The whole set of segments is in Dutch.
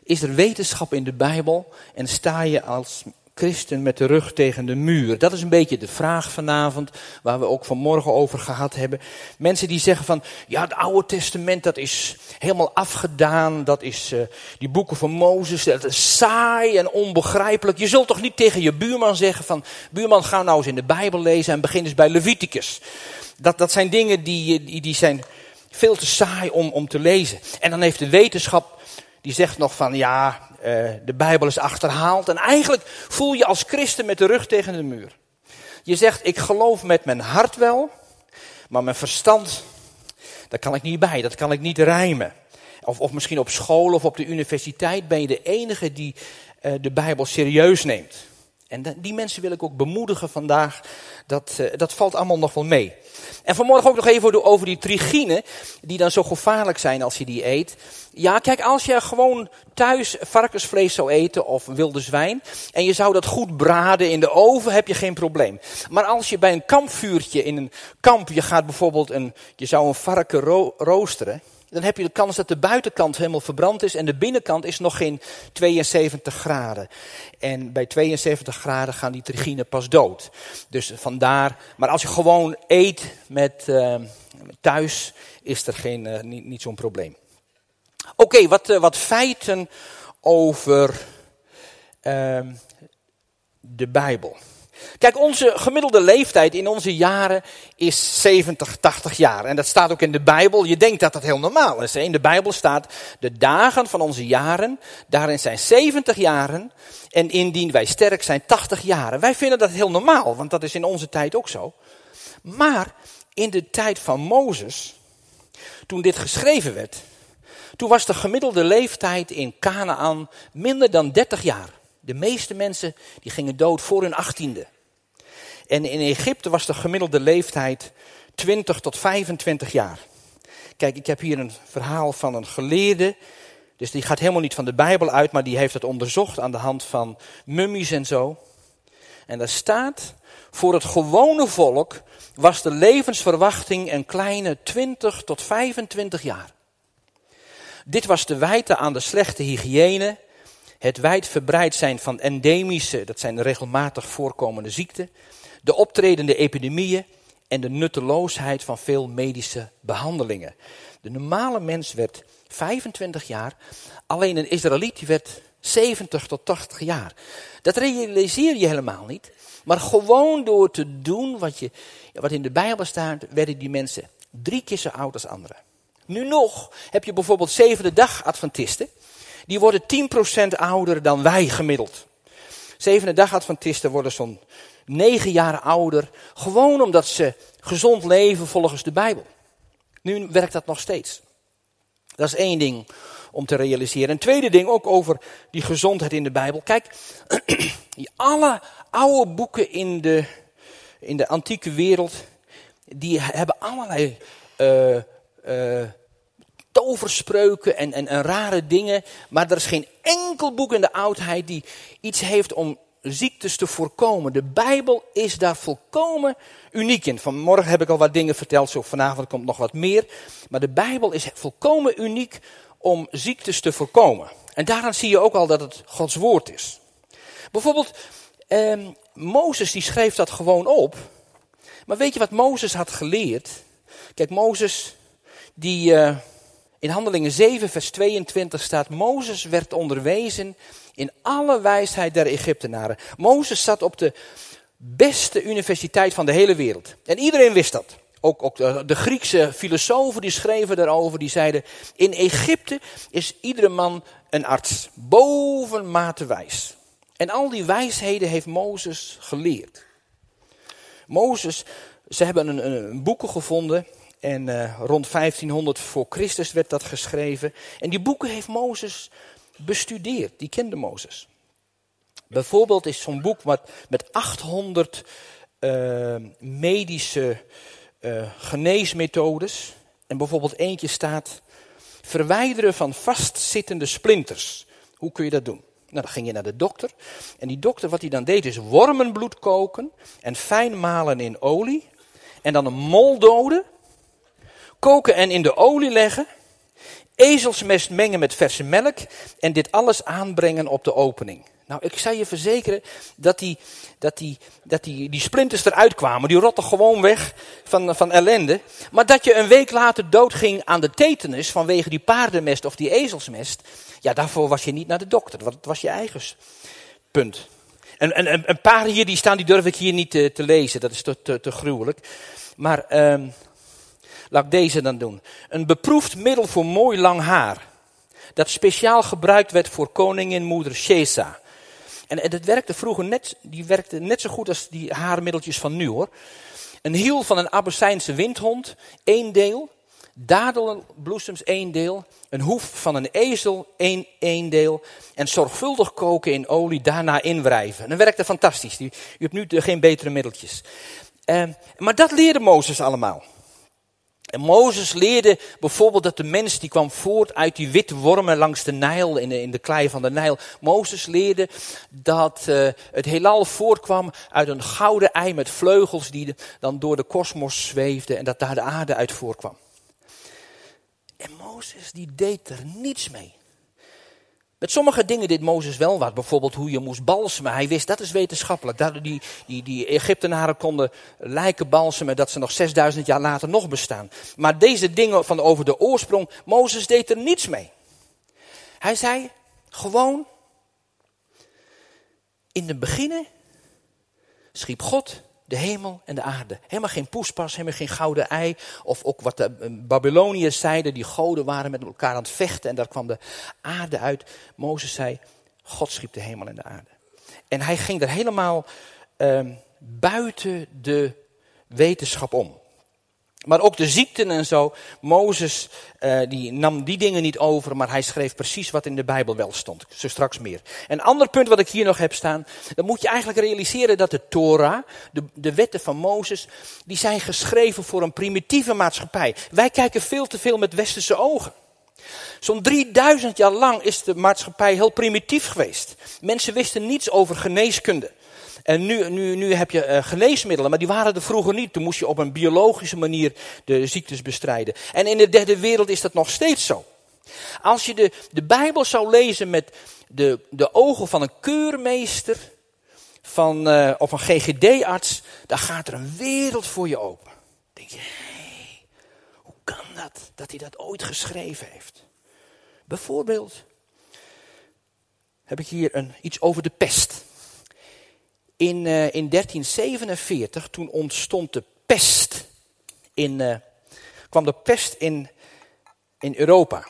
is er wetenschap in de Bijbel en sta je als christen met de rug tegen de muur? Dat is een beetje de vraag vanavond, waar we ook vanmorgen over gehad hebben. Mensen die zeggen van, ja, het Oude Testament, dat is helemaal afgedaan. Dat is die boeken van Mozes, dat is saai en onbegrijpelijk. Je zult toch niet tegen je buurman zeggen van, buurman, ga nou eens in de Bijbel lezen en begin eens bij Leviticus. Dat zijn dingen die zijn veel te saai om te lezen. En dan heeft de wetenschap, die zegt nog van, ja, de Bijbel is achterhaald. En eigenlijk voel je als christen met de rug tegen de muur. Je zegt, ik geloof met mijn hart wel, maar mijn verstand, daar kan ik niet bij. Dat kan ik niet rijmen. Of misschien op school of op de universiteit ben je de enige die de Bijbel serieus neemt. En die mensen wil ik ook bemoedigen vandaag. Dat valt allemaal nog wel mee. En vanmorgen ook nog even over die trigine, die dan zo gevaarlijk zijn als je die eet. Ja, kijk, als je gewoon thuis varkensvlees zou eten of wilde zwijn, en je zou dat goed braden in de oven, heb je geen probleem. Maar als je bij een kampvuurtje in een kamp, je gaat bijvoorbeeld je zou een varken roosteren, dan heb je de kans dat de buitenkant helemaal verbrand is en de binnenkant is nog geen 72 graden. En bij 72 graden gaan die trigine pas dood. Dus vandaar, maar als je gewoon eet met thuis, is er niet zo'n probleem. Oké, wat feiten over de Bijbel. Kijk, onze gemiddelde leeftijd in onze jaren is 70, 80 jaar. En dat staat ook in de Bijbel. Je denkt dat dat heel normaal is. In de Bijbel staat, de dagen van onze jaren, daarin zijn 70 jaren. En indien wij sterk zijn, 80 jaren. Wij vinden dat heel normaal, want dat is in onze tijd ook zo. Maar in de tijd van Mozes, toen dit geschreven werd, toen was de gemiddelde leeftijd in Kanaan minder dan 30 jaar. De meeste mensen die gingen dood voor hun 18e. En in Egypte was de gemiddelde leeftijd 20 tot 25 jaar. Kijk, ik heb hier een verhaal van een geleerde. Dus die gaat helemaal niet van de Bijbel uit, maar die heeft het onderzocht aan de hand van mummies en zo. En daar staat, voor het gewone volk was de levensverwachting een kleine 20 tot 25 jaar. Dit was te wijten aan de slechte hygiëne, het wijdverbreid zijn van endemische, dat zijn regelmatig voorkomende ziekten, de optredende epidemieën en de nutteloosheid van veel medische behandelingen. De normale mens werd 25 jaar, alleen een Israëliet werd 70 tot 80 jaar. Dat realiseer je helemaal niet, maar gewoon door te doen wat in de Bijbel staat, werden die mensen 3 keer zo oud als anderen. Nu nog heb je bijvoorbeeld Zevende Dag Adventisten. Die worden 10% ouder dan wij gemiddeld. Zevende Dag Adventisten worden zo'n 9 jaar ouder. Gewoon omdat ze gezond leven volgens de Bijbel. Nu werkt dat nog steeds. Dat is 1 ding om te realiseren. Een tweede ding ook over die gezondheid in de Bijbel. Kijk, alle oude boeken in de antieke wereld, die hebben allerlei toverspreuken en rare dingen. Maar er is geen enkel boek in de oudheid die iets heeft om ziektes te voorkomen. De Bijbel is daar volkomen uniek in. Vanmorgen heb ik al wat dingen verteld, zo vanavond komt nog wat meer. Maar de Bijbel is volkomen uniek om ziektes te voorkomen. En daaraan zie je ook al dat het Gods woord is. Bijvoorbeeld, Mozes die schreef dat gewoon op. Maar weet je wat Mozes had geleerd? Kijk, Mozes, in Handelingen 7 vers 22 staat, Mozes werd onderwezen in alle wijsheid der Egyptenaren. Mozes zat op de beste universiteit van de hele wereld. En iedereen wist dat. Ook de Griekse filosofen die schreven daarover, die zeiden, in Egypte is iedere man een arts, bovenmate wijs. En al die wijsheden heeft Mozes geleerd. Ze hebben een boeken gevonden en rond 1500 voor Christus werd dat geschreven. En die boeken heeft Mozes bestudeerd, die kende Mozes. Bijvoorbeeld is zo'n boek met 800 medische geneesmethodes. En bijvoorbeeld eentje staat, verwijderen van vastzittende splinters. Hoe kun je dat doen? Nou, dan ging je naar de dokter. En die dokter, wat hij dan deed, is wormenbloed koken en fijn malen in olie. En dan een mol doden, koken en in de olie leggen. ezelsmest mengen met verse melk en dit alles aanbrengen op de opening. Nou, ik zou je verzekeren dat die splinters eruit kwamen. Die rotten gewoon weg van ellende. Maar dat je een week later doodging aan de tetanus vanwege die paardenmest of die ezelsmest. Ja, daarvoor was je niet naar de dokter. Want het was je eigen punt. En een paar hier die staan, die durf ik hier niet te lezen. Dat is te gruwelijk. Maar laat ik deze dan doen. Een beproefd middel voor mooi lang haar. Dat speciaal gebruikt werd voor koninginmoeder Shesa. En dat werkte vroeger net zo goed als die haarmiddeltjes van nu hoor. Een hiel van een Abessijnse windhond, 1 deel. Dadelbloesems 1 deel. Een hoef van een ezel 1 deel. En zorgvuldig koken in olie, daarna inwrijven. En dat werkte fantastisch. U hebt nu geen betere middeltjes. Maar dat leerde Mozes allemaal. En Mozes leerde bijvoorbeeld dat de mens die kwam voort uit die witte wormen langs de Nijl, in de klei van de Nijl. Mozes leerde dat het heelal voortkwam uit een gouden ei met vleugels die dan door de kosmos zweefde en dat daar de aarde uit voorkwam. En Mozes die deed er niets mee. Met sommige dingen deed Mozes wel wat. Bijvoorbeeld hoe je moest balsemen. Hij wist, dat is wetenschappelijk. Die Egyptenaren konden lijken balsemen dat ze nog 6000 jaar later nog bestaan. Maar deze dingen van over de oorsprong, Mozes deed er niets mee. Hij zei gewoon, in het begin schiep God de hemel en de aarde. Helemaal geen poespas, helemaal geen gouden ei. Of ook wat de Babyloniërs zeiden, die goden waren met elkaar aan het vechten. En daar kwam de aarde uit. Mozes zei, God schiep de hemel en de aarde. En hij ging er helemaal buiten de wetenschap om. Maar ook de ziekten en zo. Mozes die nam die dingen niet over, maar hij schreef precies wat in de Bijbel wel stond. Zo straks meer. Een ander punt wat ik hier nog heb staan. Dan moet je eigenlijk realiseren dat de Torah, de wetten van Mozes, die zijn geschreven voor een primitieve maatschappij. Wij kijken veel te veel met westerse ogen. Zo'n 3000 jaar lang is de maatschappij heel primitief geweest. Mensen wisten niets over geneeskunde. En nu heb je geneesmiddelen, maar die waren er vroeger niet. Toen moest je op een biologische manier de ziektes bestrijden. En in de derde wereld is dat nog steeds zo. Als je de Bijbel zou lezen met de ogen van een keurmeester of een GGD-arts, dan gaat er een wereld voor je open. Dan denk je, hey, hoe kan dat hij dat ooit geschreven heeft? Bijvoorbeeld heb ik hier iets over de pest. In 1347, toen ontstond de pest kwam de pest in Europa.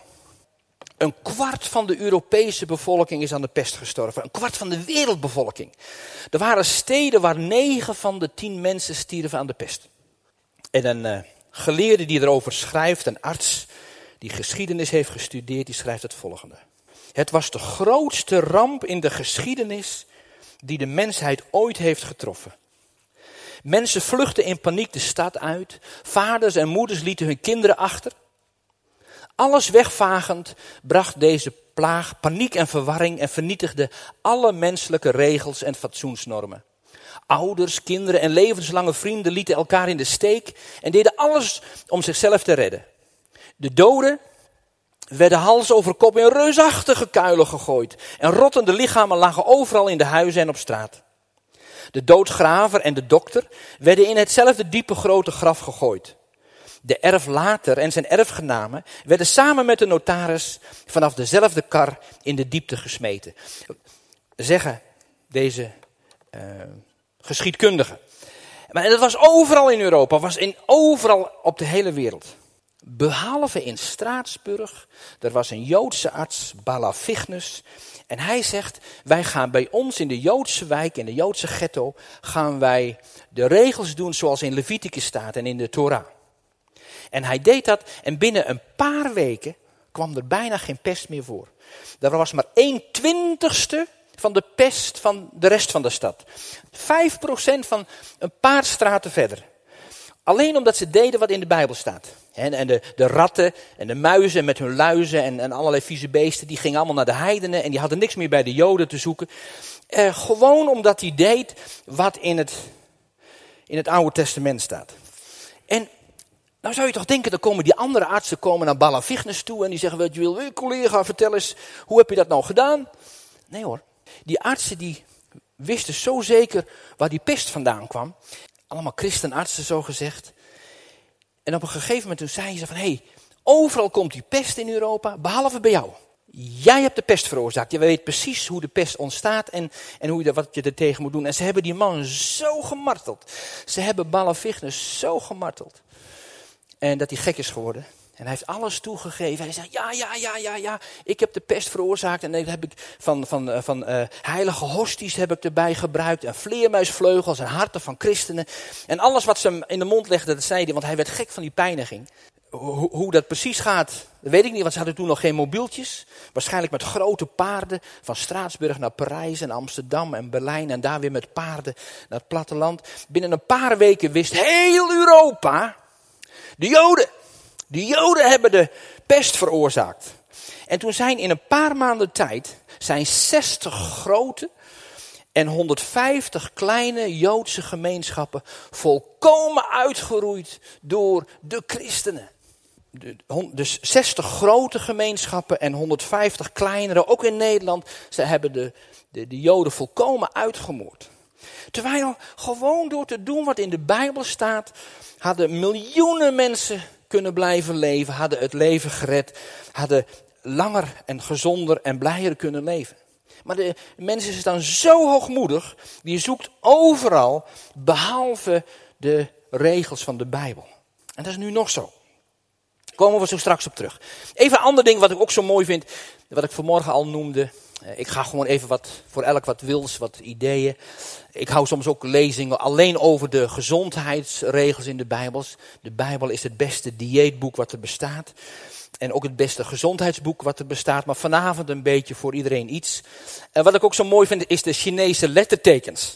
1/4 van de Europese bevolking is aan de pest gestorven. 1/4 van de wereldbevolking. Er waren steden waar 9 van de 10 mensen stierven aan de pest. En een geleerde die erover schrijft, een arts die geschiedenis heeft gestudeerd, die schrijft het volgende. Het was de grootste ramp in de geschiedenis die de mensheid ooit heeft getroffen. Mensen vluchtten in paniek de stad uit. Vaders en moeders lieten hun kinderen achter. Alles wegvagend bracht deze plaag paniek en verwarring en vernietigde alle menselijke regels en fatsoensnormen. Ouders, kinderen en levenslange vrienden lieten elkaar in de steek en deden alles om zichzelf te redden. De doden werden hals over kop in reusachtige kuilen gegooid. En rottende lichamen lagen overal in de huizen en op straat. De doodgraver en de dokter werden in hetzelfde diepe grote graf gegooid. De erflater en zijn erfgenamen werden samen met de notaris vanaf dezelfde kar in de diepte gesmeten. Zeggen deze geschiedkundigen. Maar dat was overal in Europa, overal op de hele wereld. Behalve in Straatsburg, er was een Joodse arts, Balavignus. En hij zegt, wij gaan bij ons in de Joodse wijk, in de Joodse ghetto, gaan wij de regels doen zoals in Leviticus staat en in de Torah. En hij deed dat en binnen een paar weken kwam er bijna geen pest meer voor. Er was maar 1/20 van de pest van de rest van de stad. 5% van een paar straten verder. Alleen omdat ze deden wat in de Bijbel staat. En de ratten en de muizen met hun luizen en allerlei vieze beesten, die gingen allemaal naar de heidenen en die hadden niks meer bij de Joden te zoeken. Gewoon omdat hij deed wat in het Oude Testament staat. En Nou zou je toch denken, dan komen die andere artsen naar Balavignus toe en die zeggen, wat je wil, collega, vertel eens, hoe heb je dat nou gedaan? Nee hoor, die artsen die wisten zo zeker waar die pest vandaan kwam. Allemaal christenartsen zo gezegd. En op een gegeven moment toen zeiden ze van, hé, overal komt die pest in Europa, behalve bij jou. Jij hebt de pest veroorzaakt. Je weet precies hoe de pest ontstaat en wat je er tegen moet doen. En ze hebben die man zo gemarteld. Ze hebben Balavignus zo gemarteld. En dat hij gek is geworden. En hij heeft alles toegegeven. Hij zegt, ja, ik heb de pest veroorzaakt. En dan heb ik van heilige hosties heb ik erbij gebruikt. En vleermuisvleugels en harten van christenen. En alles wat ze hem in de mond legden, dat zei hij. Want hij werd gek van die pijniging. Hoe dat precies gaat, dat weet ik niet. Want ze hadden toen nog geen mobieltjes. Waarschijnlijk met grote paarden. Van Straatsburg naar Parijs en Amsterdam en Berlijn. En daar weer met paarden naar het platteland. Binnen een paar weken wist heel Europa, de Joden hebben de pest veroorzaakt. En toen zijn in een paar maanden tijd 60 grote en 150 kleine Joodse gemeenschappen volkomen uitgeroeid door de christenen. Dus 60 grote gemeenschappen en 150 kleinere, ook in Nederland, ze hebben de Joden volkomen uitgemoord. Terwijl gewoon door te doen wat in de Bijbel staat, hadden miljoenen mensen kunnen blijven leven, hadden het leven gered, hadden langer en gezonder en blijer kunnen leven. Maar de mens is dan zo hoogmoedig, die zoekt overal, behalve de regels van de Bijbel. En dat is nu nog zo. Komen we zo straks op terug. Even een ander ding wat ik ook zo mooi vind, wat ik vanmorgen al noemde. Ik ga gewoon even voor elk wat wils, wat ideeën. Ik hou soms ook lezingen alleen over de gezondheidsregels in de Bijbels. De Bijbel is het beste dieetboek wat er bestaat. En ook het beste gezondheidsboek wat er bestaat. Maar vanavond een beetje voor iedereen iets. En wat ik ook zo mooi vind is de Chinese lettertekens.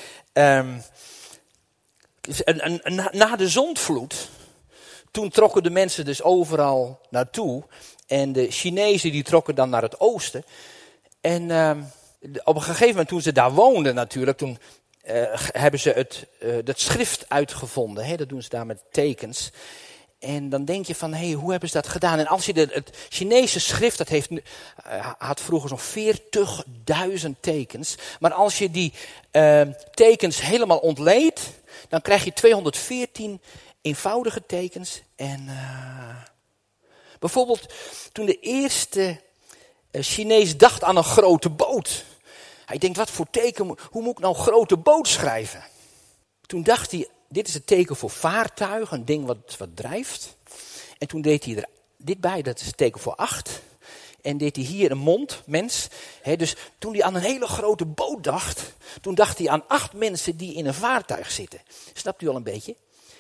Na de zondvloed, toen trokken de mensen dus overal naartoe. En de Chinezen die trokken dan naar het oosten. En op een gegeven moment toen ze daar woonden natuurlijk, toen hebben ze het schrift uitgevonden. Hè? Dat doen ze daar met tekens. En dan denk je van, hoe hebben ze dat gedaan? En als je het Chinese schrift, dat had vroeger zo'n 40.000 tekens. Maar als je die tekens helemaal ontleedt, dan krijg je 214 eenvoudige tekens. En bijvoorbeeld toen de eerste Chinees dacht aan een grote boot. Hij denkt, wat voor teken, hoe moet ik nou grote boot schrijven? Toen dacht hij, dit is het teken voor vaartuig, een ding wat drijft. En toen deed hij er dit bij, dat is het teken voor 8. En deed hij hier een mond, mens. Dus toen hij aan een hele grote boot dacht, toen dacht hij aan 8 mensen die in een vaartuig zitten. Snapt u al een beetje?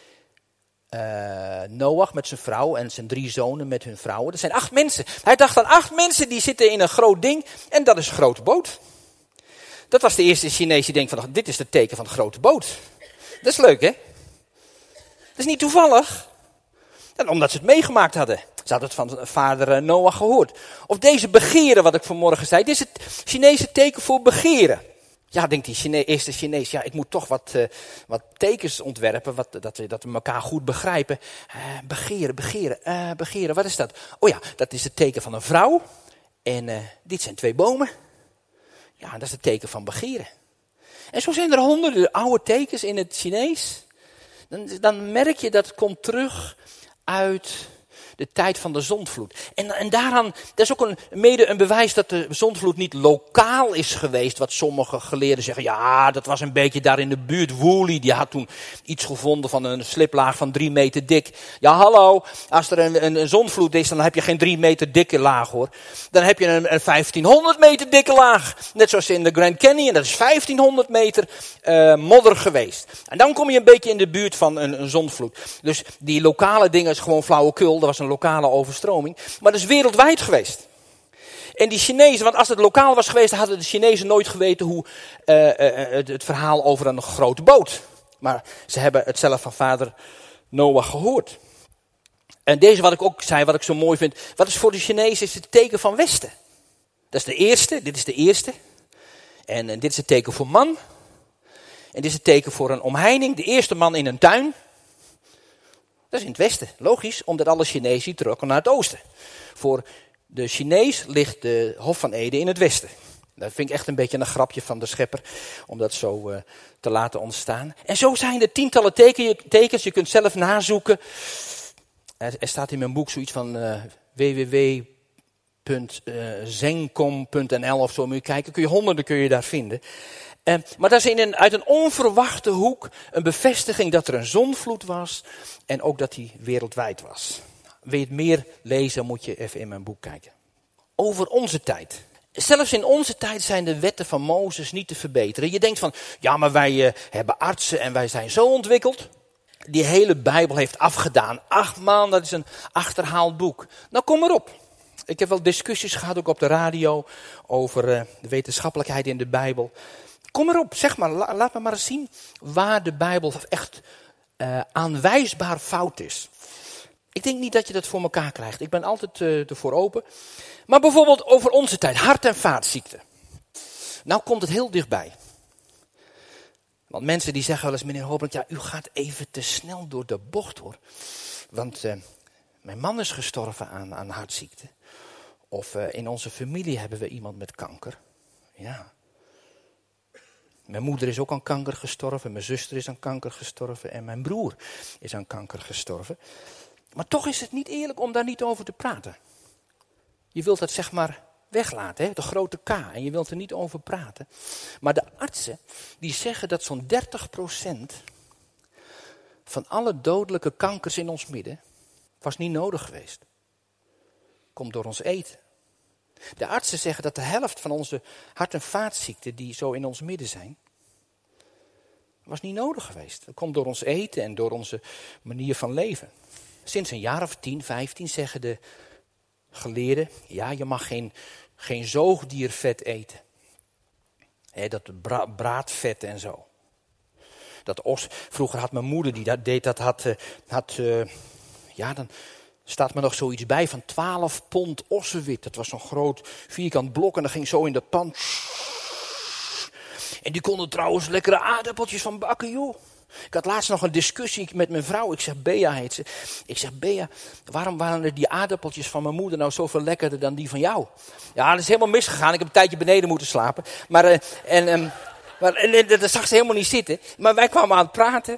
Noach met zijn vrouw en zijn 3 zonen met hun vrouwen. Dat zijn 8 mensen. Hij dacht aan 8 mensen die zitten in een groot ding en dat is een grote boot. Dat was de eerste Chinees die denkt van, dit is het teken van de grote boot. Dat is leuk, hè? Dat is niet toevallig. En omdat ze het meegemaakt hadden. Ze hadden het van vader Noach gehoord. Of deze begeren, wat ik vanmorgen zei. Dit is het Chinese teken voor begeren. Ja, denkt die eerste Chinees, ja, ik moet toch wat tekens ontwerpen, dat we elkaar goed begrijpen. Begeren, wat is dat? Oh ja, dat is het teken van een vrouw. En dit zijn 2 bomen. Ja, dat is het teken van begeren. En zo zijn er honderden oude tekens in het Chinees. Dan merk je dat het komt terug uit de tijd van de zondvloed. En daaraan, dat is ook mede een bewijs dat de zondvloed niet lokaal is geweest. Wat sommige geleerden zeggen, ja, dat was een beetje daar in de buurt. Woolley, die had toen iets gevonden van een sliplaag van 3 meter dik. Ja, hallo, als er een zondvloed is, dan heb je geen 3 meter dikke laag, hoor. Dan heb je een 1500 meter dikke laag. Net zoals in de Grand Canyon, dat is 1500 meter modder geweest. En dan kom je een beetje in de buurt van een zondvloed. Dus die lokale dingen is gewoon flauwekul. Dat was een lokale overstroming. Maar dat is wereldwijd geweest. En die Chinezen, want als het lokaal was geweest, hadden de Chinezen nooit geweten hoe het verhaal over een grote boot. Maar ze hebben het zelf van vader Noach gehoord. En deze wat ik ook zei, wat ik zo mooi vind. Wat is voor de Chinezen is het teken van Westen. Dat is de eerste, dit is de eerste. En dit is het teken voor man. En dit is het teken voor een omheining. De eerste man in een tuin. Dat is in het westen, logisch, omdat alle Chinezen die trokken naar het oosten. Voor de Chinees ligt de Hof van Eden in het westen. Dat vind ik echt een beetje een grapje van de schepper, om dat zo te laten ontstaan. En zo zijn er tientallen tekens, je kunt zelf nazoeken. Er staat in mijn boek zoiets van www.zencom.nl of zo, moet je kijken, honderden kun je daar vinden. Maar dat is uit een onverwachte hoek een bevestiging dat er een zondvloed was en ook dat die wereldwijd was. Wil je het meer lezen, moet je even in mijn boek kijken. Over onze tijd. Zelfs in onze tijd zijn de wetten van Mozes niet te verbeteren. Je denkt van, ja, maar wij hebben artsen en wij zijn zo ontwikkeld. Die hele Bijbel heeft afgedaan. 8 maanden, dat is een achterhaald boek. Nou, kom maar op. Ik heb wel discussies gehad, ook op de radio, over de wetenschappelijkheid in de Bijbel. Kom maar op, zeg maar, laat me maar eens zien waar de Bijbel echt aanwijsbaar fout is. Ik denk niet dat je dat voor elkaar krijgt. Ik ben altijd ervoor open. Maar bijvoorbeeld over onze tijd, hart- en vaatziekten. Nou komt het heel dichtbij. Want mensen die zeggen wel eens, meneer Hopelijk, ja, u gaat even te snel door de bocht hoor. Want mijn man is gestorven aan hartziekte. Of in onze familie hebben we iemand met kanker. Ja. Mijn moeder is ook aan kanker gestorven, mijn zuster is aan kanker gestorven en mijn broer is aan kanker gestorven. Maar toch is het niet eerlijk om daar niet over te praten. Je wilt dat zeg maar weglaten, hè? De grote K, en je wilt er niet over praten. Maar de artsen die zeggen dat zo'n 30% van alle dodelijke kankers in ons midden was niet nodig geweest. Komt door ons eten. De artsen zeggen dat de helft van onze hart- en vaatziekten die zo in ons midden zijn, was niet nodig geweest. Dat komt door ons eten en door onze manier van leven. Sinds een jaar of 10, 15 zeggen de geleerden, ja, je mag geen zoogdiervet eten. Dat braadvet en zo. Dat os, vroeger had mijn moeder die dat deed, dan staat me nog zoiets bij van 12 pond ossenwit. Dat was zo'n groot vierkant blok en dat ging zo in de pan. En die konden trouwens lekkere aardappeltjes van bakken, joh. Ik had laatst nog een discussie met mijn vrouw. Ik zeg, Bea heet ze. Ik zeg, Bea, waarom waren die aardappeltjes van mijn moeder nou zoveel lekkerder dan die van jou? Ja, dat is helemaal misgegaan. Ik heb een tijdje beneden moeten slapen. Maar dat zag ze helemaal niet zitten. Maar wij kwamen aan het praten.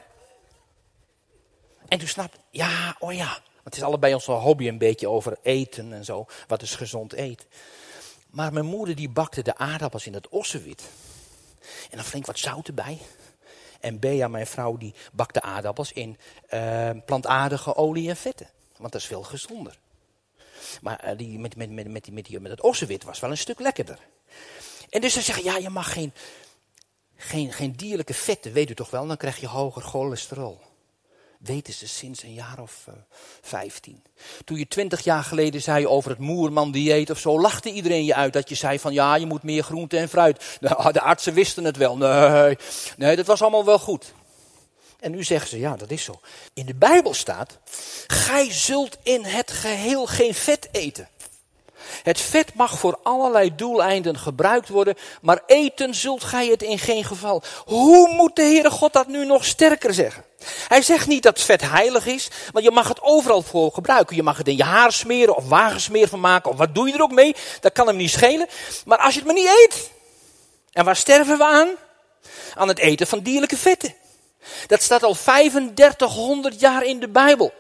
En toen snapte ik, ja, oh ja. Want het is allebei ons hobby een beetje over eten en zo. Wat is gezond eten. Maar mijn moeder die bakte de aardappels in het ossenwit. En dan flink wat zout erbij. En Bea, mijn vrouw, die bakt de aardappels in plantaardige olie en vetten. Want dat is veel gezonder. Maar die met het ossenwit was wel een stuk lekkerder. En dus ze zeggen, ja, je mag geen dierlijke vetten, weet u toch wel, dan krijg je hoger cholesterol. Weten ze sinds een jaar of 15. Toen je 20 jaar geleden zei over het Moerman-dieet of zo, lachte iedereen je uit dat je zei van ja, je moet meer groente en fruit. Nou, de artsen wisten het wel. Nee, dat was allemaal wel goed. En nu zeggen ze, ja, dat is zo. In de Bijbel staat, gij zult in het geheel geen vet eten. Het vet mag voor allerlei doeleinden gebruikt worden, maar eten zult gij het in geen geval. Hoe moet de Heere God dat nu nog sterker zeggen? Hij zegt niet dat vet heilig is, want je mag het overal voor gebruiken. Je mag het in je haar smeren of wagensmeer van maken, of wat doe je er ook mee? Dat kan hem niet schelen. Maar als je het maar niet eet. En waar sterven we aan? Aan het eten van dierlijke vetten. Dat staat al 3500 jaar in de Bijbel.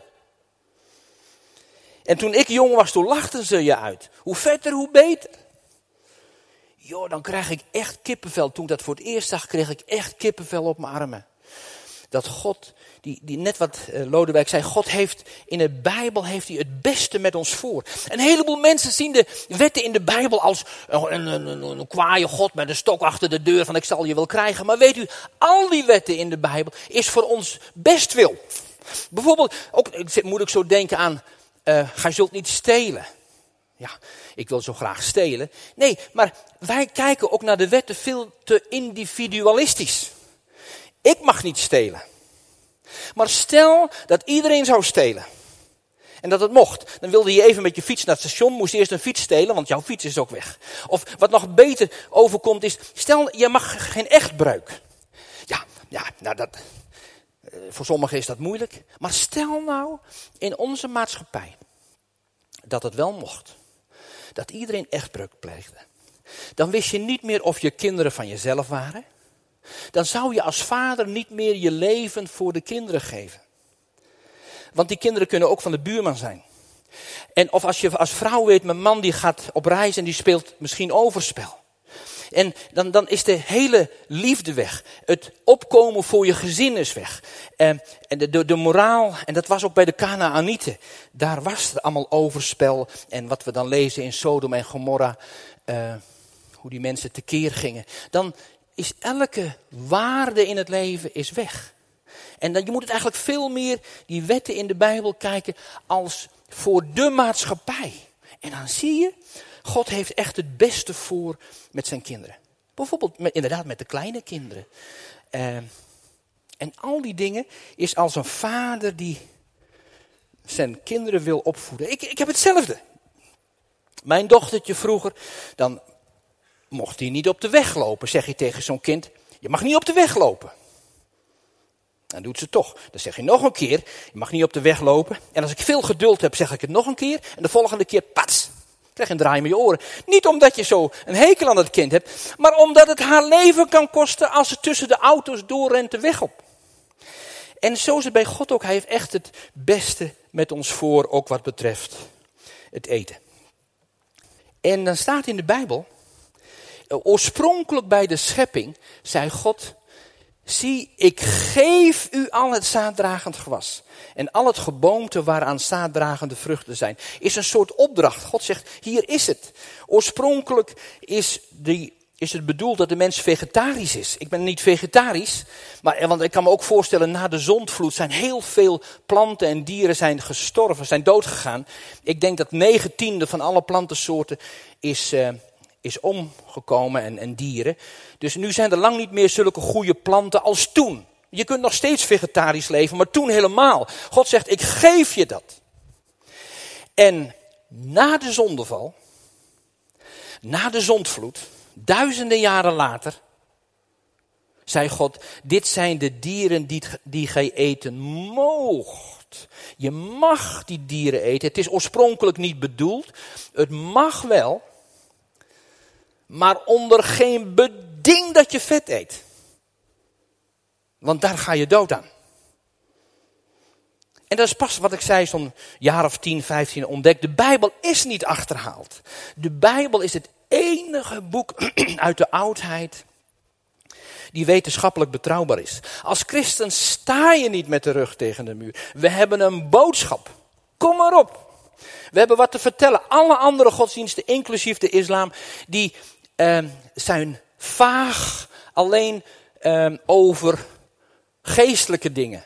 En toen ik jong was, toen lachten ze je uit. Hoe vetter, hoe beter. Joh, dan krijg ik echt kippenvel. Toen ik dat voor het eerst zag, kreeg ik echt kippenvel op mijn armen. Dat God, die net wat Lodewijk zei, God heeft in de Bijbel heeft hij het beste met ons voor. Een heleboel mensen zien de wetten in de Bijbel als een kwaaie God met een stok achter de deur van ik zal je wel krijgen. Maar weet u, al die wetten in de Bijbel is voor ons bestwil. Bijvoorbeeld, moet ik zo denken aan, gij zult niet stelen. Ja, ik wil zo graag stelen. Nee, maar wij kijken ook naar de wetten veel te individualistisch. Ik mag niet stelen. Maar stel dat iedereen zou stelen. En dat het mocht. Dan wilde je even met je fiets naar het station. Moest je eerst een fiets stelen, want jouw fiets is ook weg. Of wat nog beter overkomt is. Stel, je mag geen echtbreuk. Ja, nou Voor sommigen is dat moeilijk. Maar stel nou in onze maatschappij dat het wel mocht. Dat iedereen echtbreuk pleegde. Dan wist je niet meer of je kinderen van jezelf waren. Dan zou je als vader niet meer je leven voor de kinderen geven. Want die kinderen kunnen ook van de buurman zijn. En of als je als vrouw weet, mijn man die gaat op reis en die speelt misschien overspel. En dan is de hele liefde weg. Het opkomen voor je gezin is weg. En de moraal, en dat was ook bij de Kanaanieten. Daar was het allemaal overspel. En wat we dan lezen in Sodom en Gomorra. Hoe die mensen tekeer gingen. Dan is elke waarde in het leven is weg. En dan, je moet het eigenlijk veel meer, die wetten in de Bijbel, kijken als voor de maatschappij. En dan zie je, God heeft echt het beste voor met zijn kinderen. Bijvoorbeeld inderdaad met de kleine kinderen. En al die dingen is als een vader die zijn kinderen wil opvoeden. Ik heb hetzelfde. Mijn dochtertje vroeger, dan mocht hij niet op de weg lopen. Zeg je tegen zo'n kind, je mag niet op de weg lopen. Dan doet ze toch. Dan zeg je nog een keer, je mag niet op de weg lopen. En als ik veel geduld heb, zeg ik het nog een keer. En de volgende keer, pats, krijg je een draai met je oren. Niet omdat je zo een hekel aan het kind hebt, maar omdat het haar leven kan kosten als ze tussen de auto's doorrent de weg op. En zo is het bij God ook. Hij heeft echt het beste met ons voor, ook wat betreft het eten. En dan staat in de Bijbel, oorspronkelijk bij de schepping, zei God, zie, ik geef u al het zaaddragend gewas. En al het geboomte waaraan zaaddragende vruchten zijn. Is een soort opdracht. God zegt, hier is het. Oorspronkelijk is het bedoeld dat de mens vegetarisch is. Ik ben niet vegetarisch. Want ik kan me ook voorstellen, na de zondvloed zijn heel veel planten en dieren zijn gestorven, zijn doodgegaan. Ik denk dat 9/10 van alle plantensoorten is omgekomen en dieren. Dus nu zijn er lang niet meer zulke goede planten als toen. Je kunt nog steeds vegetarisch leven, maar toen helemaal. God zegt, ik geef je dat. En na de zondeval, na de zondvloed, duizenden jaren later, zei God, dit zijn de dieren die gij eten moogt. Je mag die dieren eten. Het is oorspronkelijk niet bedoeld. Het mag wel. Maar onder geen beding dat je vet eet. Want daar ga je dood aan. En dat is pas wat ik zei, zo'n jaar of 10, 15 ontdekt. De Bijbel is niet achterhaald. De Bijbel is het enige boek uit de oudheid die wetenschappelijk betrouwbaar is. Als christen sta je niet met de rug tegen de muur. We hebben een boodschap. Kom maar op. We hebben wat te vertellen. Alle andere godsdiensten, inclusief de islam, die zijn vaag alleen over geestelijke dingen.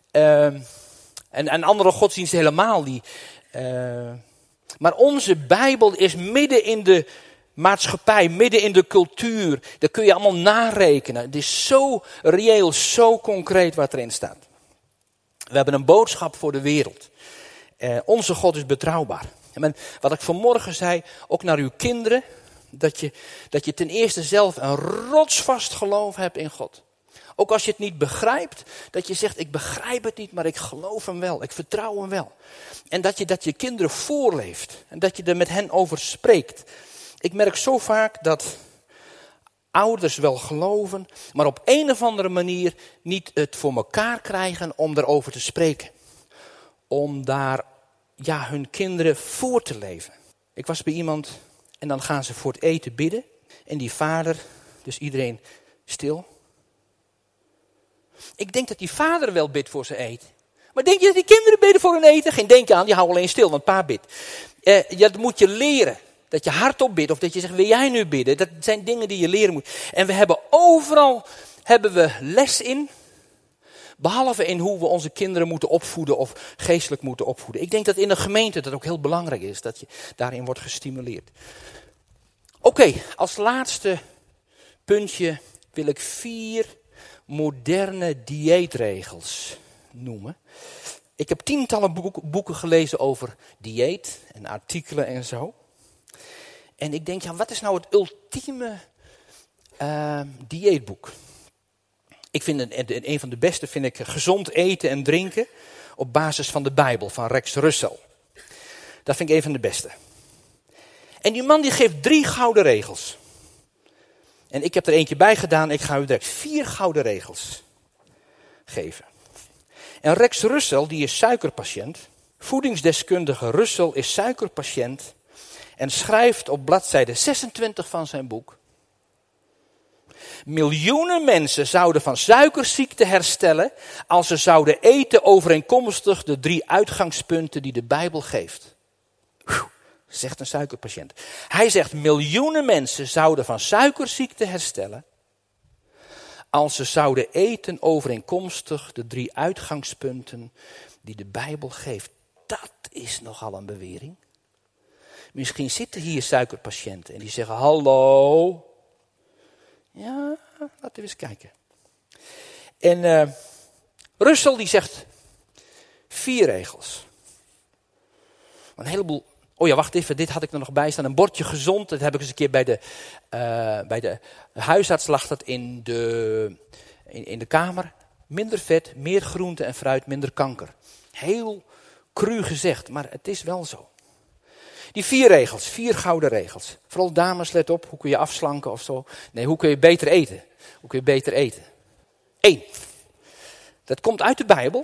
En andere godsdiensten helemaal niet. Maar onze Bijbel is midden in de maatschappij, midden in de cultuur. Dat kun je allemaal narekenen. Het is zo reëel, zo concreet wat erin staat. We hebben een boodschap voor de wereld. Onze God is betrouwbaar. En wat ik vanmorgen zei, ook naar uw kinderen, dat je ten eerste zelf een rotsvast geloof hebt in God. Ook als je het niet begrijpt, dat je zegt, ik begrijp het niet, maar ik geloof hem wel, ik vertrouw hem wel. En dat je kinderen voorleeft en dat je er met hen over spreekt. Ik merk zo vaak dat ouders wel geloven, maar op een of andere manier niet het voor elkaar krijgen om erover te spreken. Om daar hun kinderen voor te leven. Ik was bij iemand en dan gaan ze voor het eten bidden. En die vader, dus iedereen stil. Ik denk dat die vader wel bidt voor zijn eten. Maar denk je dat die kinderen bidden voor hun eten? Geen denken aan, die houden alleen stil, want pa bidt. Dat moet je leren. Dat je hardop bidt of dat je zegt, wil jij nu bidden? Dat zijn dingen die je leren moet. En we hebben overal les in. Behalve in hoe we onze kinderen moeten opvoeden of geestelijk moeten opvoeden. Ik denk dat in een gemeente dat ook heel belangrijk is. Dat je daarin wordt gestimuleerd. Oké, als laatste puntje wil ik 4 moderne dieetregels noemen. Ik heb tientallen boeken gelezen over dieet en artikelen en zo. En ik denk, wat is nou het ultieme dieetboek? Ik vind een van de beste vind ik gezond eten en drinken op basis van de Bijbel, van Rex Russell. Dat vind ik een van de beste. En die man die geeft 3 gouden regels. En ik heb er eentje bij gedaan, ik ga u direct 4 gouden regels geven. En Rex Russell, die is suikerpatiënt. Voedingsdeskundige Russell is suikerpatiënt. En schrijft op bladzijde 26 van zijn boek: miljoenen mensen zouden van suikerziekte herstellen als ze zouden eten overeenkomstig de 3 uitgangspunten die de Bijbel geeft. Zegt een suikerpatiënt. Hij zegt miljoenen mensen zouden van suikerziekte herstellen als ze zouden eten overeenkomstig de 3 uitgangspunten die de Bijbel geeft. Dat is nogal een bewering. Misschien zitten hier suikerpatiënten en die zeggen: hallo. Ja, laten we eens kijken. En Russell die zegt 4 regels. Een heleboel. Oh ja, wacht even, dit had ik er nog bij staan. Een bordje gezond, dat heb ik eens een keer bij de huisarts lag dat in de kamer. Minder vet, meer groente en fruit, minder kanker. Heel cru gezegd, maar het is wel zo. Die 4 regels, 4 gouden regels. Vooral dames, let op, hoe kun je afslanken of zo. Nee, hoe kun je beter eten? Hoe kun je beter eten? 1. Dat komt uit de Bijbel.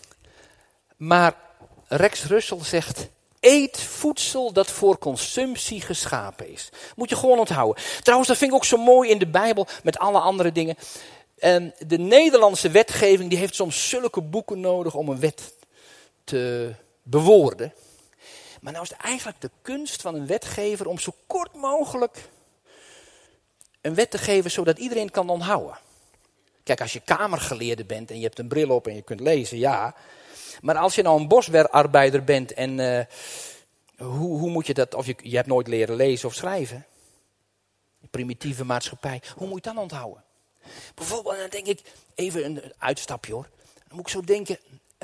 Maar Rex Russell zegt: eet voedsel dat voor consumptie geschapen is. Moet je gewoon onthouden. Trouwens, dat vind ik ook zo mooi in de Bijbel met alle andere dingen. De Nederlandse wetgeving die heeft soms zulke boeken nodig om een wet te bewoorden. Maar nou is het eigenlijk de kunst van een wetgever om zo kort mogelijk een wet te geven zodat iedereen het kan onthouden. Kijk, als je kamergeleerde bent en je hebt een bril op en je kunt lezen, ja. Maar als je nou een boswerkarbeider bent en hoe moet je dat, of je hebt nooit leren lezen of schrijven. Primitieve maatschappij, hoe moet je het dan onthouden? Bijvoorbeeld, dan denk ik, even een uitstapje hoor. Dan moet ik zo denken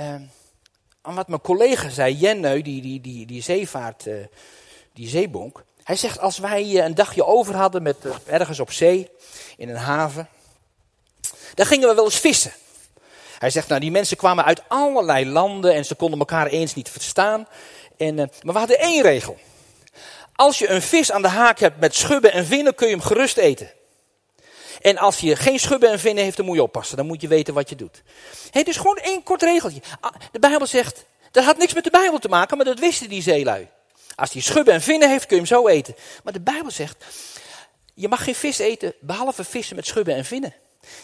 aan wat mijn collega zei, Jenneu, die zeevaart, die zeebonk. Hij zegt, als wij een dagje over hadden met ergens op zee, in een haven, dan gingen we wel eens vissen. Hij zegt, nou die mensen kwamen uit allerlei landen en ze konden elkaar eens niet verstaan. Maar we hadden 1 regel. Als je een vis aan de haak hebt met schubben en vinnen, kun je hem gerust eten. En als je geen schubben en vinnen heeft, dan moet je oppassen. Dan moet je weten wat je doet. Dus gewoon 1 kort regeltje. De Bijbel zegt, dat had niks met de Bijbel te maken, maar dat wisten die zeelui. Als hij schubben en vinnen heeft, kun je hem zo eten. Maar de Bijbel zegt, je mag geen vis eten, behalve vissen met schubben en vinnen.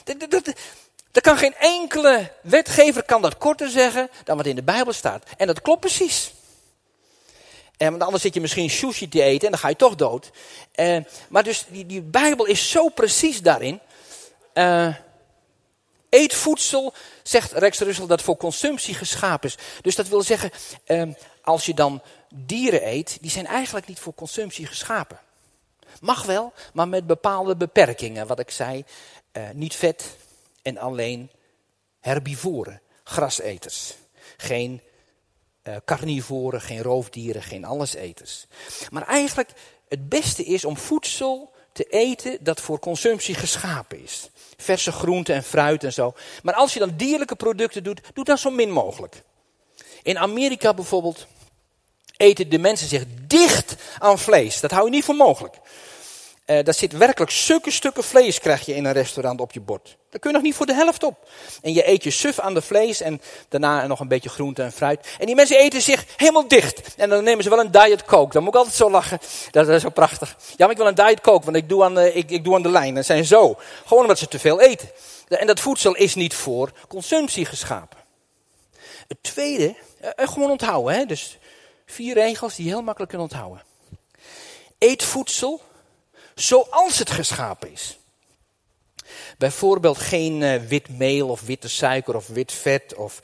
Er kan geen enkele wetgever kan dat korter zeggen dan wat in de Bijbel staat. En dat klopt precies. Want anders zit je misschien sushi te eten en dan ga je toch dood. Maar dus die Bijbel is zo precies daarin. Eet voedsel, zegt Rex Russell, dat voor consumptie geschapen is. Dus dat wil zeggen, als je dan dieren eet, die zijn eigenlijk niet voor consumptie geschapen. Mag wel, maar met bepaalde beperkingen. Wat ik zei, niet vet en alleen herbivoren, graseters. Geen carnivoren, geen roofdieren, geen alleseters. Maar eigenlijk het beste is om voedsel te eten dat voor consumptie geschapen is. Verse groenten en fruit en zo. Maar als je dan dierlijke producten doet, doe dat zo min mogelijk. In Amerika bijvoorbeeld eten de mensen zich dicht aan vlees. Dat hou je niet voor mogelijk. Daar zit werkelijk stukken vlees krijg je in een restaurant op je bord. Daar kun je nog niet voor de helft op. En je eet je suf aan de vlees en daarna nog een beetje groente en fruit. En die mensen eten zich helemaal dicht. En dan nemen ze wel een diet coke. Dan moet ik altijd zo lachen. Dat is zo prachtig. Ja, maar ik wil een diet coke, want ik doe aan de lijn. Dat zijn zo. Gewoon omdat ze te veel eten. En dat voedsel is niet voor consumptie geschapen. Het tweede, gewoon onthouden. Hè? Dus 4 regels die je heel makkelijk kunt onthouden. Eet voedsel zoals het geschapen is. Bijvoorbeeld geen wit meel of witte suiker of wit vet. Of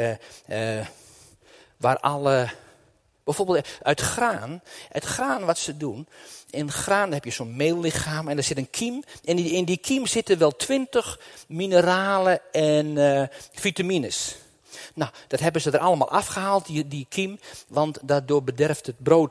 bijvoorbeeld uit graan. Het graan wat ze doen. In graan heb je zo'n meellichaam en er zit een kiem. En in die kiem zitten wel 20 mineralen en vitamines. Nou, dat hebben ze er allemaal afgehaald, die kiem. Want daardoor bederft het brood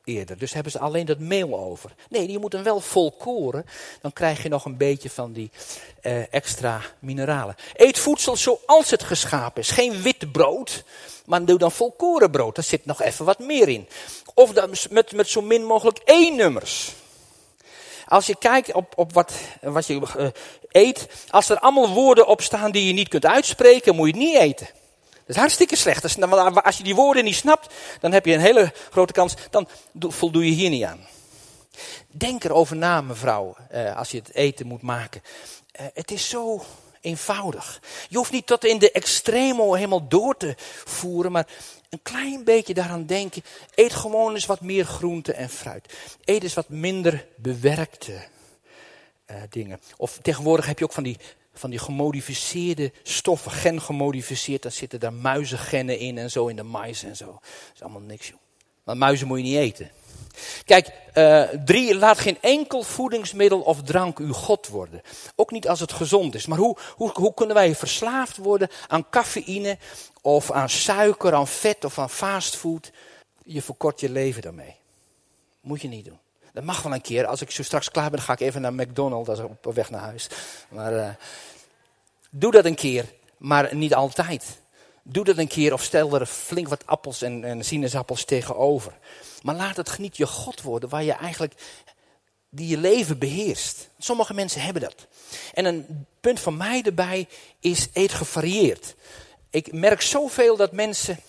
eerder. Dus hebben ze alleen dat meel over. Nee, je moet hem wel volkoren. Dan krijg je nog een beetje van die extra mineralen. Eet voedsel zoals het geschapen is. Geen wit brood, maar doe dan volkoren brood. Daar zit nog even wat meer in. Of dan met zo min mogelijk E-nummers. Als je kijkt op wat je eet, als er allemaal woorden op staan die je niet kunt uitspreken, moet je het niet eten. Dat is hartstikke slecht. Als je die woorden niet snapt, dan heb je een hele grote kans, dan voldoe je hier niet aan. Denk erover na, mevrouw, als je het eten moet maken. Het is zo eenvoudig. Je hoeft niet tot in de extremo helemaal door te voeren, maar een klein beetje daaraan denken. Eet gewoon eens wat meer groente en fruit. Eet eens wat minder bewerkte dingen. Of tegenwoordig heb je ook van die gemodificeerde stoffen, gengemodificeerd. Dan zitten daar muizengennen in en zo, in de mais en zo. Dat is allemaal niks, joh. Maar muizen moet je niet eten. Kijk, 3, laat geen enkel voedingsmiddel of drank uw God worden. Ook niet als het gezond is. Maar hoe kunnen wij verslaafd worden aan cafeïne of aan suiker, aan vet of aan fastfood? Je verkort je leven daarmee. Moet je niet doen. Dat mag wel een keer. Als ik zo straks klaar ben, dan ga ik even naar McDonald's. Dat is op weg naar huis. Maar doe dat een keer, maar niet altijd. Doe dat een keer of stel er flink wat appels en sinaasappels tegenover. Maar laat het niet je God worden waar je eigenlijk die je leven beheerst. Sommige mensen hebben dat. En een punt van mij erbij is eet gevarieerd. Ik merk zoveel dat mensen,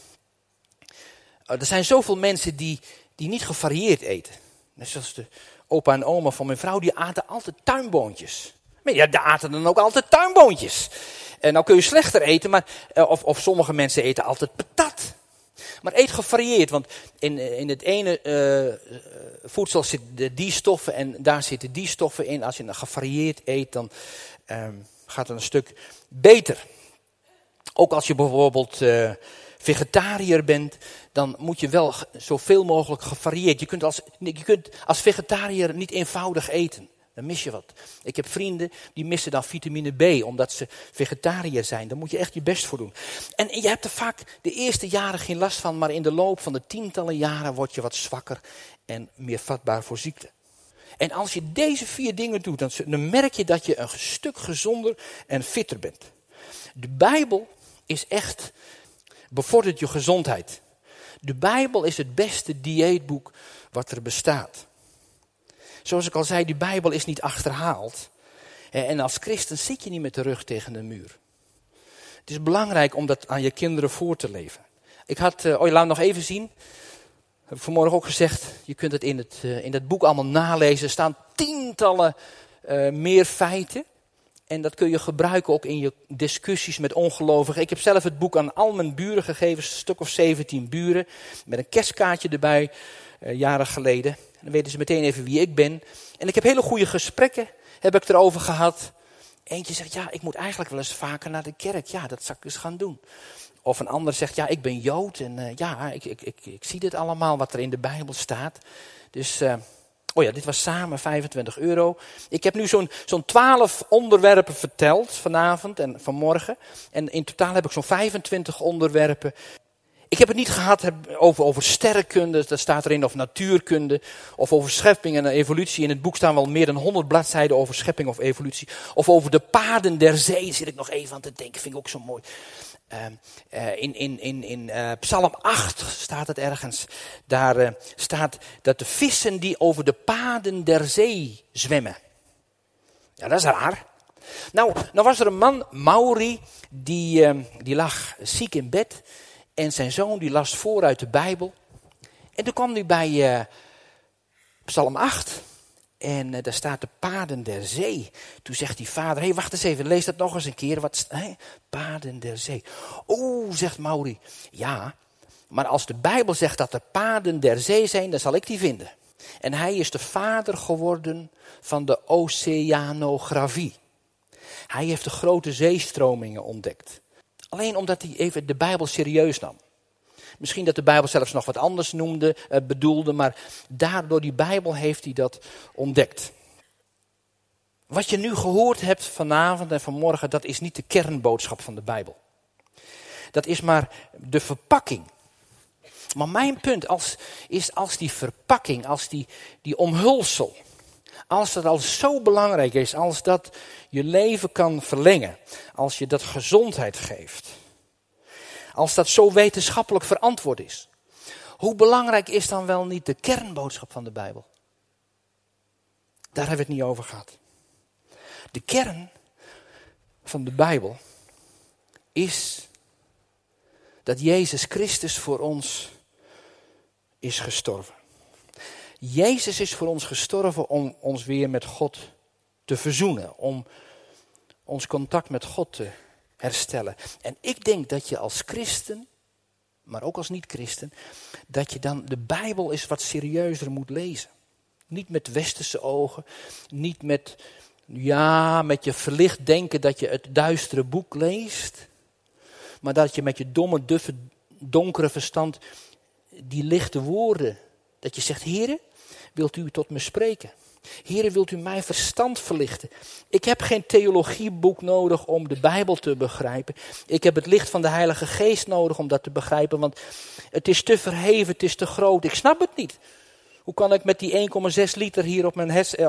er zijn zoveel mensen die niet gevarieerd eten. Net zoals de opa en oma van mijn vrouw, die aten altijd tuinboontjes. Maar ja, die aten dan ook altijd tuinboontjes. En nou kun je slechter eten, maar, of sommige mensen eten altijd patat. Maar eet gevarieerd, want in het ene voedsel zitten die stoffen en daar zitten die stoffen in. Als je dan gevarieerd eet, dan gaat het een stuk beter. Ook als je bijvoorbeeld vegetariër bent, dan moet je wel zoveel mogelijk gevarieerd. Je kunt als vegetariër niet eenvoudig eten. Dan mis je wat. Ik heb vrienden die missen dan vitamine B omdat ze vegetariër zijn. Daar moet je echt je best voor doen. En je hebt er vaak de eerste jaren geen last van, maar in de loop van de tientallen jaren word je wat zwakker en meer vatbaar voor ziekte. En als je deze 4 dingen doet, dan merk je dat je een stuk gezonder en fitter bent. De Bijbel is echt, bevordert je gezondheid. De Bijbel is het beste dieetboek wat er bestaat. Zoals ik al zei, die Bijbel is niet achterhaald. En als christen zit je niet met de rug tegen de muur. Het is belangrijk om dat aan je kinderen voor te leven. Ik had, laat me nog even zien. Heb ik vanmorgen ook gezegd, je kunt het in het boek allemaal nalezen. Er staan tientallen meer feiten. En dat kun je gebruiken ook in je discussies met ongelovigen. Ik heb zelf het boek aan al mijn buren gegeven, een stuk of 17 buren. Met een kerstkaartje erbij, jaren geleden. En dan weten ze meteen even wie ik ben. En ik heb hele goede gesprekken, heb ik erover gehad. Eentje zegt, ja, ik moet eigenlijk wel eens vaker naar de kerk. Ja, dat zou ik eens gaan doen. Of een ander zegt, ja, ik ben Jood. En ik zie dit allemaal wat er in de Bijbel staat. Dus, dit was samen €25. Ik heb nu zo'n 12 onderwerpen verteld vanavond en vanmorgen. En in totaal heb ik zo'n 25 onderwerpen. Ik heb het niet gehad over sterrenkunde, dat staat erin, of natuurkunde, of over schepping en evolutie. In het boek staan wel meer dan 100 bladzijden over schepping of evolutie. Of over de paden der zee, zit ik nog even aan te denken, vind ik ook zo mooi. In Psalm 8 staat het ergens, daar staat dat de vissen die over de paden der zee zwemmen. Ja, dat is raar. Nou was er een man, Mauri, die lag ziek in bed. En zijn zoon die las voor uit de Bijbel. En toen kwam hij bij Psalm 8. En daar staat de paden der zee. Toen zegt die vader, hé, wacht eens even, lees dat nog eens een keer. Paden der zee. Oh, zegt Mauri. Ja, maar als de Bijbel zegt dat er paden der zee zijn, dan zal ik die vinden. En hij is de vader geworden van de oceanografie. Hij heeft de grote zeestromingen ontdekt. Alleen omdat hij even de Bijbel serieus nam. Misschien dat de Bijbel zelfs nog wat anders bedoelde, maar door die Bijbel heeft hij dat ontdekt. Wat je nu gehoord hebt vanavond en vanmorgen, dat is niet de kernboodschap van de Bijbel. Dat is maar de verpakking. Maar mijn punt is als die verpakking, als die omhulsel, als dat al zo belangrijk is, als dat je leven kan verlengen, als je dat gezondheid geeft, als dat zo wetenschappelijk verantwoord is, hoe belangrijk is dan wel niet de kernboodschap van de Bijbel? Daar hebben we het niet over gehad. De kern van de Bijbel is dat Jezus Christus voor ons is gestorven. Jezus is voor ons gestorven om ons weer met God te verzoenen. Om ons contact met God te herstellen. En ik denk dat je als christen, maar ook als niet-christen, dat je dan de Bijbel eens wat serieuzer moet lezen. Niet met westerse ogen, niet met je verlicht denken dat je het duistere boek leest. Maar dat je met je domme, duffe, donkere verstand die lichte woorden, dat je zegt, Heere, wilt u tot me spreken? Heere, wilt u mijn verstand verlichten? Ik heb geen theologieboek nodig om de Bijbel te begrijpen. Ik heb het licht van de Heilige Geest nodig om dat te begrijpen, want het is te verheven, het is te groot. Ik snap het niet. Hoe kan ik met die 1,6 liter hier op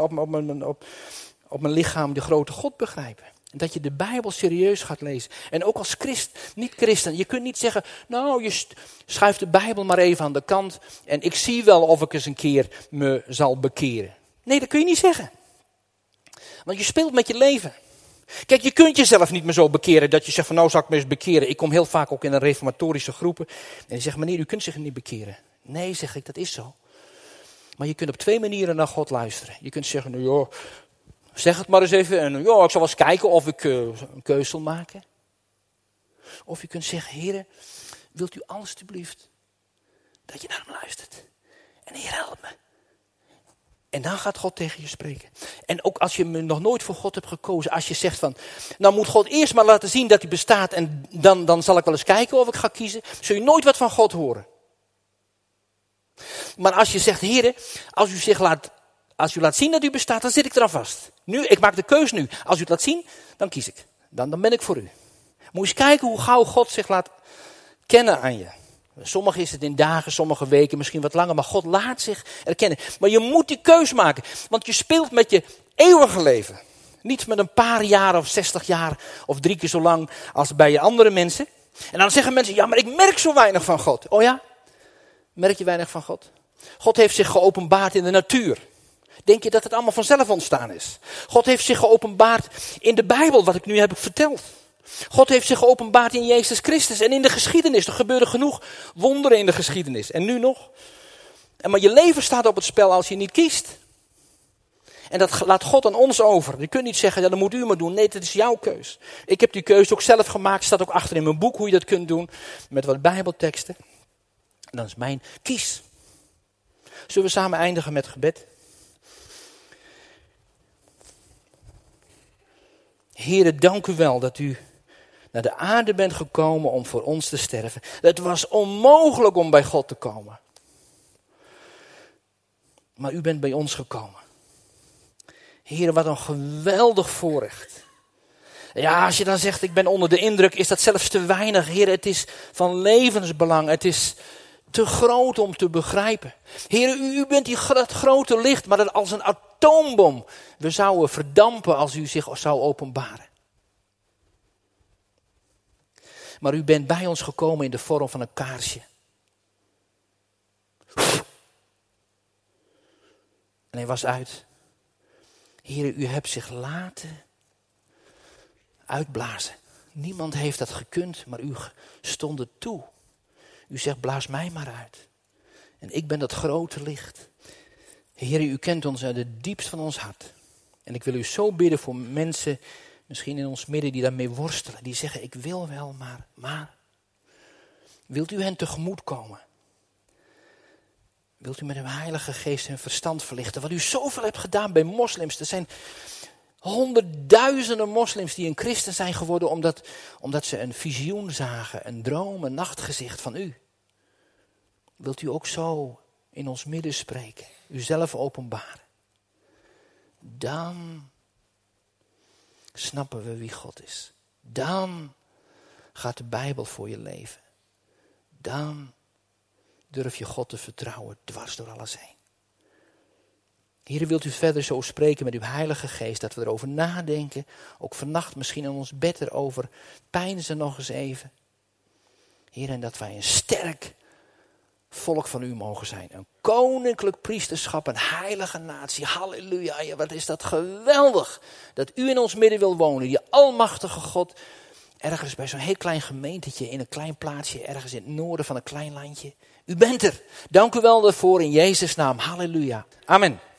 mijn lichaam de grote God begrijpen? Dat je de Bijbel serieus gaat lezen. En ook als niet-christen. Je kunt niet zeggen, nou je schuift de Bijbel maar even aan de kant. En ik zie wel of ik eens een keer me zal bekeren. Nee, dat kun je niet zeggen. Want je speelt met je leven. Kijk, je kunt jezelf niet meer zo bekeren dat je zegt van nou zal ik me eens bekeren. Ik kom heel vaak ook in een reformatorische groepen. En die zeggen, meneer, u kunt zich niet bekeren. Nee, zeg ik, dat is zo. Maar je kunt op 2 manieren naar God luisteren. Je kunt zeggen, nou joh, zeg het maar eens even. En ik zal wel eens kijken of ik een keus zal maken. Of je kunt zeggen, Heere, wilt u alstublieft dat je naar hem luistert. En Heer, help me. En dan gaat God tegen je spreken. En ook als je nog nooit voor God hebt gekozen. Als je zegt van, nou moet God eerst maar laten zien dat hij bestaat. En dan zal ik wel eens kijken of ik ga kiezen. Zul je nooit wat van God horen. Maar als je zegt, Heere, als u laat zien dat u bestaat, dan zit ik eraan vast. Nu, ik maak de keus nu. Als u het laat zien, dan kies ik. Dan ben ik voor u. Moet je eens kijken hoe gauw God zich laat kennen aan je. Sommige is het in dagen, sommige weken, misschien wat langer. Maar God laat zich erkennen. Maar je moet die keus maken. Want je speelt met je eeuwige leven. Niet met een paar jaar of 60 jaar of 3 keer zo lang als bij je andere mensen. En dan zeggen mensen, ja maar ik merk zo weinig van God. Oh ja? Merk je weinig van God? God heeft zich geopenbaard in de natuur. Denk je dat het allemaal vanzelf ontstaan is? God heeft zich geopenbaard in de Bijbel, wat ik nu heb verteld. God heeft zich geopenbaard in Jezus Christus en in de geschiedenis. Er gebeuren genoeg wonderen in de geschiedenis. En nu nog. Maar je leven staat op het spel als je niet kiest. En dat laat God aan ons over. Je kunt niet zeggen, ja, dat moet u maar doen. Nee, dat is jouw keus. Ik heb die keuze ook zelf gemaakt. Staat ook achter in mijn boek hoe je dat kunt doen. Met wat Bijbelteksten. En dat is mijn kies. Zullen we samen eindigen met gebed? Heere, dank u wel dat u naar de aarde bent gekomen om voor ons te sterven. Het was onmogelijk om bij God te komen. Maar u bent bij ons gekomen. Heere, wat een geweldig voorrecht. Ja, als je dan zegt, ik ben onder de indruk, is dat zelfs te weinig. Heere, het is van levensbelang. Het is te groot om te begrijpen. Heere, u bent dat grote licht, maar dat als een atoombom. We zouden verdampen als u zich zou openbaren. Maar u bent bij ons gekomen in de vorm van een kaarsje. En hij was uit. Heere, u hebt zich laten uitblazen. Niemand heeft dat gekund, maar u stond er toe. U zegt, blaas mij maar uit. En ik ben dat grote licht. Heere, u kent ons uit het diepst van ons hart. En ik wil u zo bidden voor mensen, misschien in ons midden, die daarmee worstelen. Die zeggen, ik wil wel, maar. Wilt u hen tegemoet komen? Wilt u met uw Heilige Geest hun verstand verlichten? Wat u zoveel hebt gedaan bij moslims. Er zijn honderdduizenden moslims die een christen zijn geworden omdat ze een visioen zagen, een droom, een nachtgezicht van u. Wilt u ook zo in ons midden spreken, uzelf openbaren? Dan snappen we wie God is. Dan gaat de Bijbel voor je leven. Dan Durf je God te vertrouwen dwars door alles heen. Heer, wilt u verder zo spreken met uw Heilige Geest, dat we erover nadenken. Ook vannacht misschien in ons bed erover peinzen nog eens even. Heer, en dat wij een sterk volk van u mogen zijn. Een koninklijk priesterschap, een heilige natie. Halleluja, ja, wat is dat geweldig. Dat u in ons midden wil wonen, die almachtige God. Ergens bij zo'n heel klein gemeentetje in een klein plaatsje, ergens in het noorden van een klein landje. U bent er. Dank u wel daarvoor in Jezus' naam. Halleluja. Amen.